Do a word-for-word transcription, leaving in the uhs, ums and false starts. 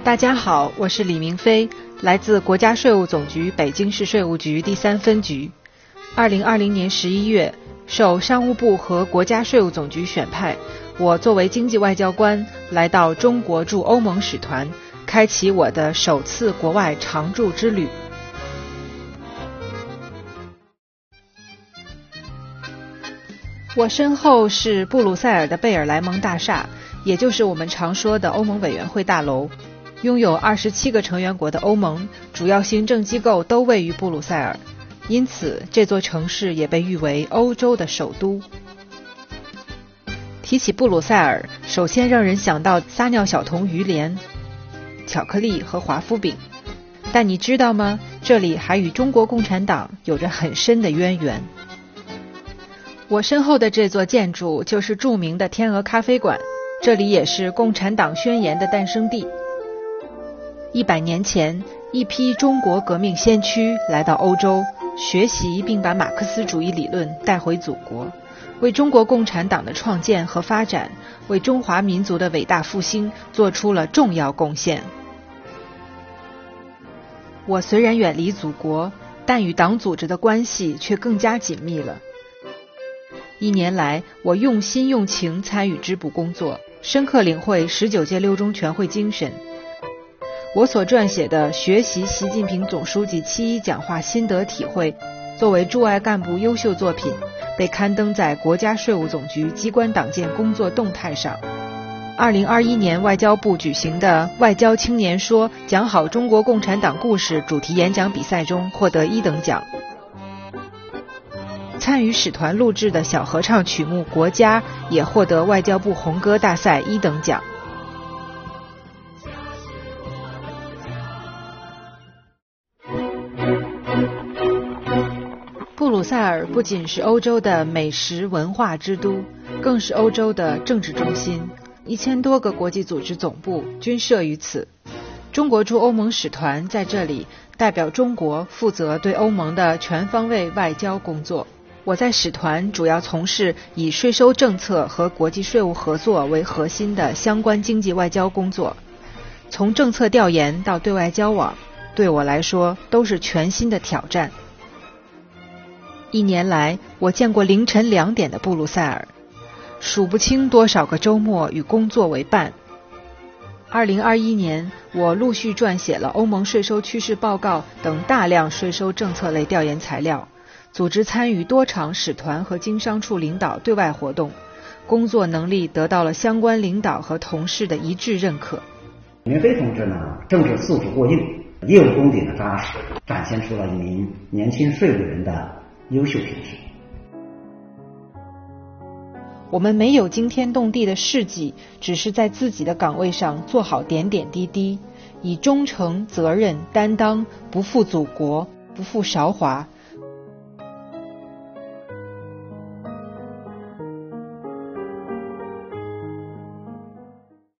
大家好，我是李明飞，来自国家税务总局北京市税务局第三分局。二零二零年十一月，受商务部和国家税务总局选派，我作为经济外交官来到中国驻欧盟使团，开启我的首次国外常驻之旅。我身后是布鲁塞尔的贝尔莱蒙大厦，也就是我们常说的欧盟委员会大楼。拥有二十七个成员国的欧盟主要行政机构都位于布鲁塞尔，因此这座城市也被誉为欧洲的首都。提起布鲁塞尔，首先让人想到撒尿小童鱼鳞、巧克力和华夫饼。但你知道吗？这里还与中国共产党有着很深的渊源。我身后的这座建筑就是著名的天鹅咖啡馆，这里也是共产党宣言的诞生地。一百年前，一批中国革命先驱来到欧洲，学习并把马克思主义理论带回祖国，为中国共产党的创建和发展，为中华民族的伟大复兴做出了重要贡献。我虽然远离祖国，但与党组织的关系却更加紧密了。一年来，我用心用情参与织补工作，深刻领会十九届六中全会精神。我所撰写的《学习习近平总书记七一讲话心得体会》作为驻外干部优秀作品，被刊登在国家税务总局机关党建工作动态上。二零二一年外交部举行的外交青年说讲好中国共产党故事主题演讲比赛中获得一等奖。参与使团录制的小合唱曲目《国家》也获得外交部红歌大赛一等奖。布鲁塞尔不仅是欧洲的美食文化之都，更是欧洲的政治中心，一千多个国际组织总部均设于此。中国驻欧盟使团在这里代表中国负责对欧盟的全方位外交工作。我在使团主要从事以税收政策和国际税务合作为核心的相关经济外交工作，从政策调研到对外交往，对我来说都是全新的挑战。一年来，我见过凌晨两点的布鲁塞尔，数不清多少个周末与工作为伴。二零二一年，我陆续撰写了欧盟税收趋势报告等大量税收政策类调研材料，组织参与多场使团和经商处领导对外活动，工作能力得到了相关领导和同事的一致认可。 李明飞同志呢，政治素质过硬，业务功底的扎实，展现出了一名年轻税务人的优秀品质。 我们没有惊天动地的事迹，只是在自己的岗位上做好点点滴滴，以忠诚、责任、担当，不负祖国，不负韶华，